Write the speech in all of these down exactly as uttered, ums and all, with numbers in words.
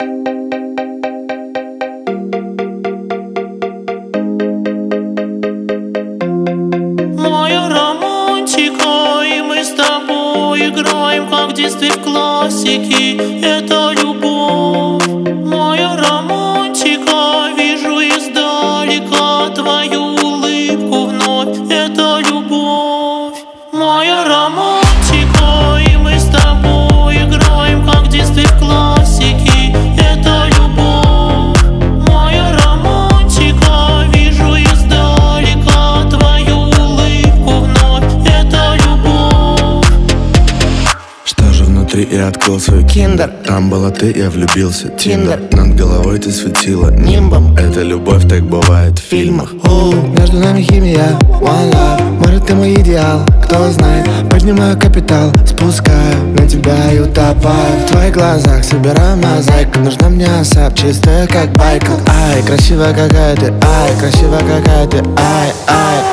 Моя романтика, и мы с тобой играем, как в детстве в классике. Это любовь. Моя романтика, вижу издалека твою улыбку вновь. Это любовь. Моя романтика, и мы с тобой играем, как в детстве в классике. Это любовь. Моя романтика, вижу издалека твою улыбку вновь. Это любовь. Что же внутри я открыл свой киндер? Там была ты, я влюбился, тиндер. Над головой ты светила нимбом. Это любовь, так бывает в фильмах. О, между нами химия, one love. Может, ты мой идеал, кто знает. Поднимаю капитал, спускаю на тебя и утопаю в твоих глазах, собираю мозаику. Нужна мне осап, чистая как байкл. Ай, красивая какая ты, ай, красивая какая ты, ай, ай.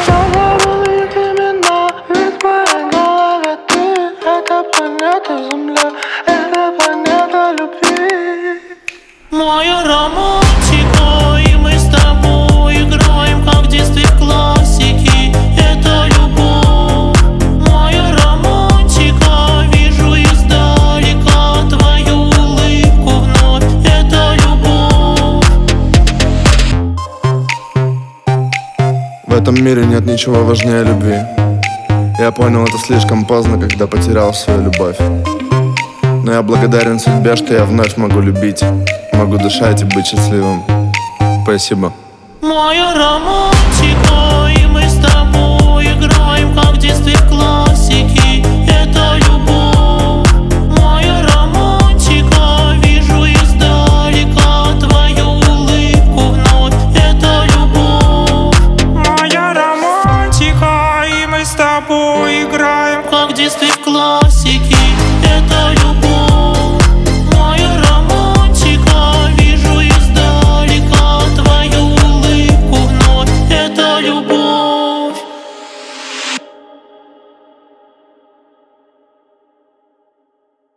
Моя романтика, и мы с тобой играем, как в детстве в классике. Это любовь. Моя романтика, вижу издалека твою улыбку вновь. Это любовь. В этом мире нет ничего важнее любви. Я понял это слишком поздно, когда потерял свою любовь. Но я благодарен судьбе, что я вновь могу любить, могу дышать и быть счастливым. Спасибо. Моя романтика, и мы с тобой играем, как в детстве в классике. Это любовь. Моя романтика, вижу издалека твою улыбку вновь. Это любовь. Моя романтика, и мы с тобой играем, как в детстве в классике.